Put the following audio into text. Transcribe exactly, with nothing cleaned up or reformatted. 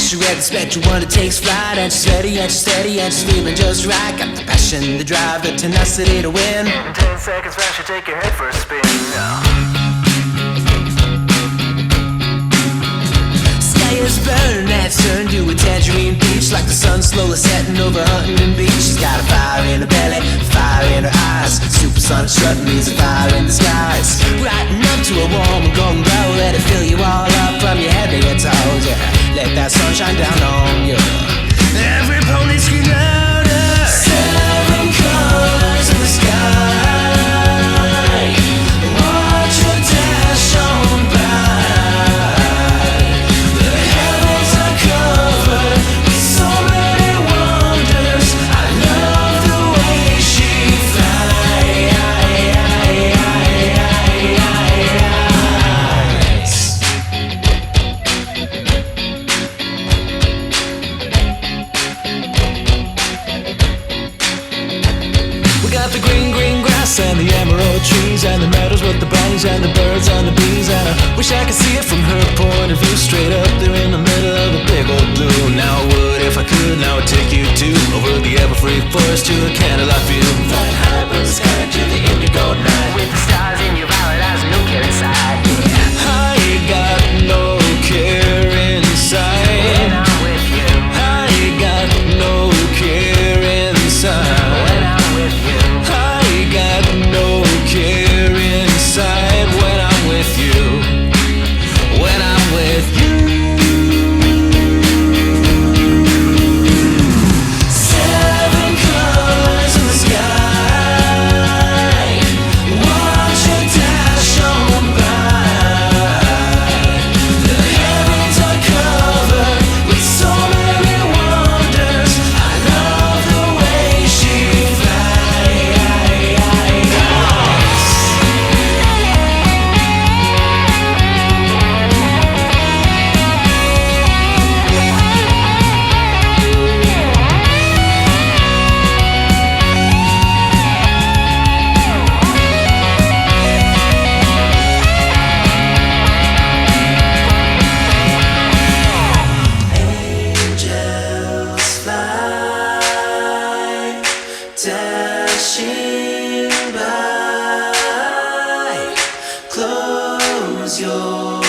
She read the spectrum when it takes flight, and she's ready and she's steady and she's feeling just right. Got the passion, the drive, the tenacity to win. In ten seconds flat, she'll take your head for a spin. Sky is burning and it's turned to a tangerine peach, like the sun slowly setting over Huntington Beach. She's got a fire in her belly, fire in her eyes. Supersonic strutting means a fire in the skies. Brighten up to a warm and golden glow. Let it fill you all up from your head to your toes. Yeah, let that sun shine down on you. Every pony scream louder. Seven colors in the sky. Watch your dash on by. The heavens are covered with so many wonders. I love the way she got the green, green grass and the emerald trees, and the meadows with the bunnies and the birds and the bees. And I wish I could see it from her point of view, straight up there in the middle of the big old blue. Now I would if I could, now I'd take you to over the ever-free forest to a candlelight view. Flying high above the sky to the indigo night, with the stars in your violet eyes and no care inside. Yeah. I ain't got no care inside. When I'm with you, I ain't got no care inside. Dashing by, close your